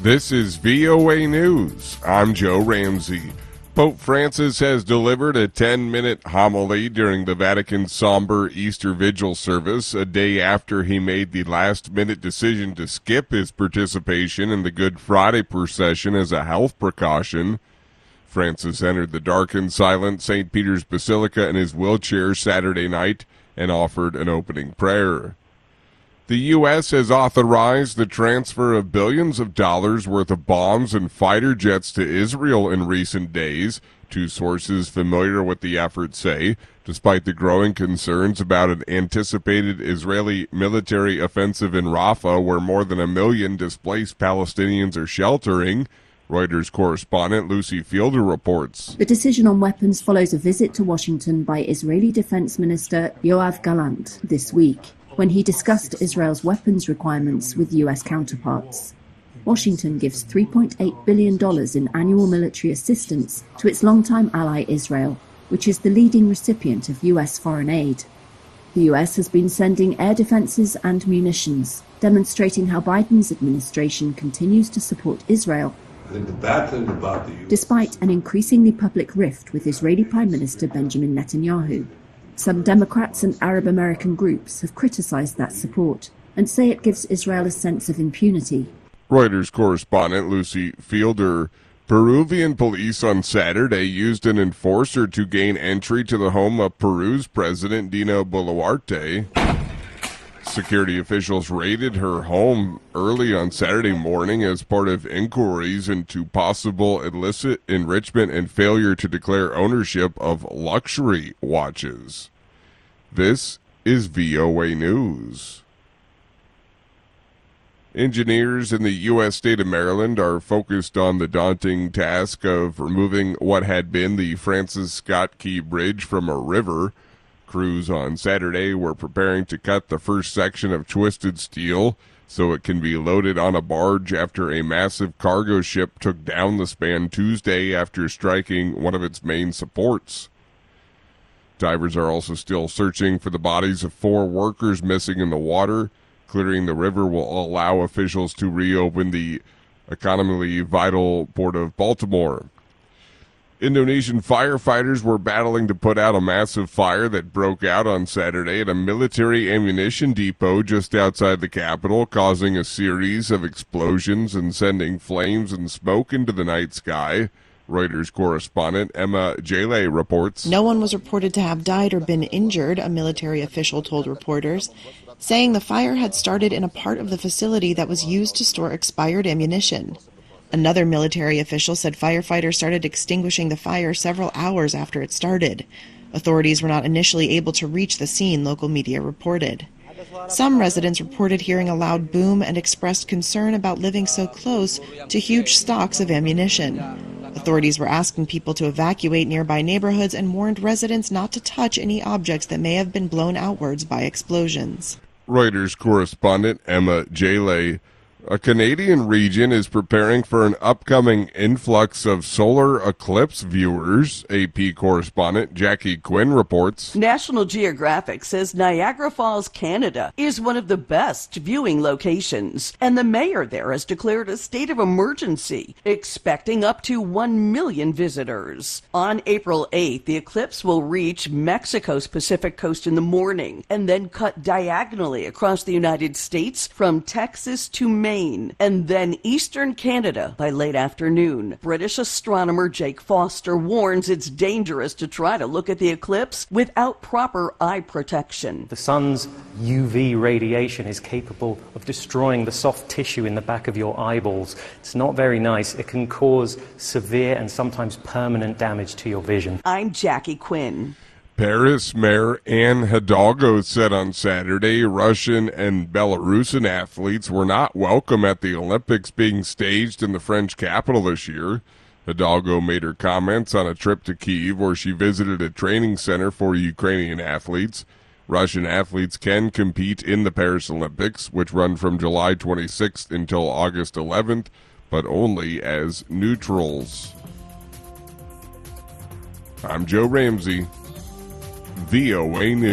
This is VOA News. I'm Joe Ramsey. Pope Francis has delivered a 10-minute homily during the Vatican's somber Easter Vigil service, a day after he made the last-minute decision to skip his participation in the Good Friday procession as a health precaution. Francis entered the darkened, silent St. Peter's Basilica in his wheelchair Saturday night and offered an opening prayer. The U.S. has authorized the transfer of billions of dollars worth of bombs and fighter jets to Israel in recent days, two sources familiar with the effort say, despite the growing concerns about an anticipated Israeli military offensive in Rafah where more than 1 million displaced Palestinians are sheltering. Reuters correspondent Lucy Fielder reports. The decision on weapons follows a visit to Washington by Israeli Defense Minister Yoav Gallant this week, when he discussed Israel's weapons requirements with U.S. counterparts. Washington gives $3.8 billion in annual military assistance to its longtime ally Israel, which is the leading recipient of U.S. foreign aid. The U.S. has been sending air defenses and munitions, demonstrating how Biden's administration continues to support Israel, despite an increasingly public rift with Israeli Prime Minister Benjamin Netanyahu. Some Democrats and Arab American groups have criticized that support and say it gives Israel a sense of impunity. Reuters correspondent Lucy Fielder. Peruvian police on Saturday used an enforcer to gain entry to the home of Peru's President Dina Boluarte. Security officials raided her home early on Saturday morning as part of inquiries into possible illicit enrichment and failure to declare ownership of luxury watches. This is VOA News. Engineers in the U.S. state of Maryland are focused on the daunting task of removing what had been the Francis Scott Key Bridge from a river. Crews on Saturday were preparing to cut the first section of twisted steel so it can be loaded on a barge after a massive cargo ship took down the span Tuesday after striking one of its main supports. Divers are also still searching for the bodies of 4 workers missing in the water. Clearing the river will allow officials to reopen the economically vital port of Baltimore. Indonesian firefighters were battling to put out a massive fire that broke out on Saturday at a military ammunition depot just outside the capital, causing a series of explosions and sending flames and smoke into the night sky. Reuters correspondent Emma Jale reports. No one was reported to have died or been injured, a military official told reporters, saying the fire had started in a part of the facility that was used to store expired ammunition. Another military official said firefighters started extinguishing the fire several hours after it started. Authorities were not initially able to reach the scene, local media reported. Some residents reported hearing a loud boom and expressed concern about living so close to huge stocks of ammunition. Authorities were asking people to evacuate nearby neighborhoods and warned residents not to touch any objects that may have been blown outwards by explosions. Reuters correspondent Emma Jale. A Canadian region is preparing for an upcoming influx of solar eclipse viewers, AP correspondent Jackie Quinn reports. National Geographic says Niagara Falls, Canada is one of the best viewing locations, and the mayor there has declared a state of emergency, expecting up to 1 million visitors. On April 8th, the eclipse will reach Mexico's Pacific coast in the morning and then cut diagonally across the United States from Texas to Maine, and then eastern Canada by late afternoon. British astronomer Jake Foster warns it's dangerous to try to look at the eclipse without proper eye protection. The sun's UV radiation is capable of destroying the soft tissue in the back of your eyeballs. It's not very nice. It can cause severe and sometimes permanent damage to your vision. I'm Jackie Quinn. Paris Mayor Anne Hidalgo said on Saturday Russian and Belarusian athletes were not welcome at the Olympics being staged in the French capital this year. Hidalgo made her comments on a trip to Kyiv where she visited a training center for Ukrainian athletes. Russian athletes can compete in the Paris Olympics, which run from July 26th until August 11th, but only as neutrals. I'm Joe Ramsey. VOA News.